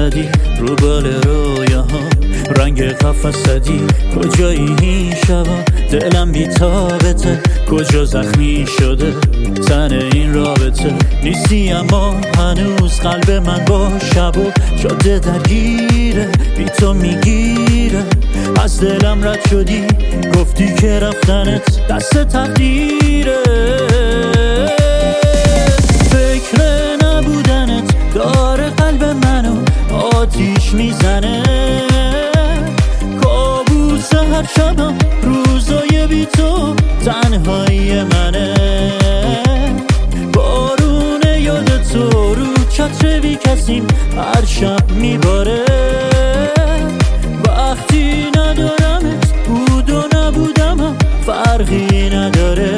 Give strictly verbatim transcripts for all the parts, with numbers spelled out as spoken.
زدی رو بال رویاها، رنگ قفس زدی کجایی این شبا، دلم بی‌تابته کجا زخمی شده تن این رابطه نیستی، اما هنوز قلب من با شب و جاده درگیره، بی تو میگیره، از دلم رد شدی گفتی که رفتنت دست تقدیره، فکر نبودنت داره قلب منو آتیش میزنه، کابوس هر شبم روزای بی تو تنهایی منه، بارون یاد تو رو چتر بی کسیم هر شب میباره، وقتی ندارمت بود و نبودم فرقی نداره.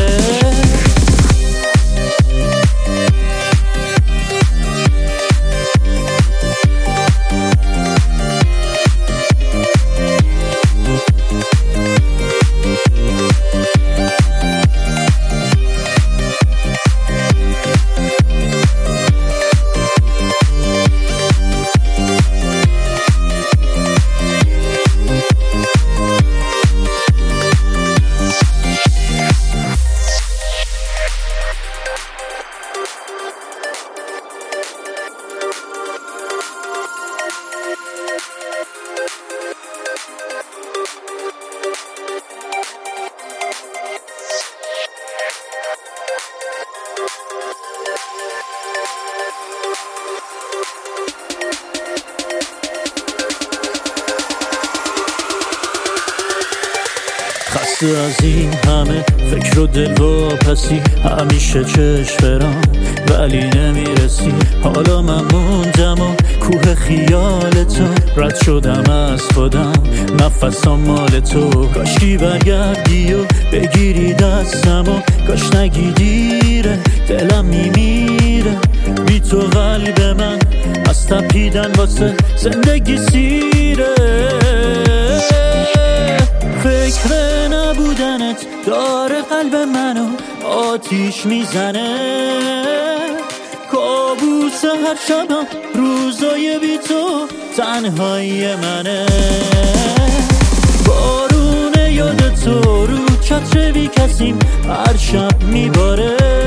خسته از این همه فکر و دل و پسی، همیشه چشم برام ولی نمیرسی، حالا من موندم و کوه خیال تو، رد شدم از خودم نفسام مال تو، کاشکی برگردی و بگیری دستم و کاش نگی دیره دلم میمیره، بی تو قلب من از تپیدن واسه زندگی سیره، فکر نبودنت داره قلب منو آتیش میزنه، کابوس هر شبم روزای بی تو تنهایی منه، بارون یاد تو رو چتر بی کسیم هر شب میباره،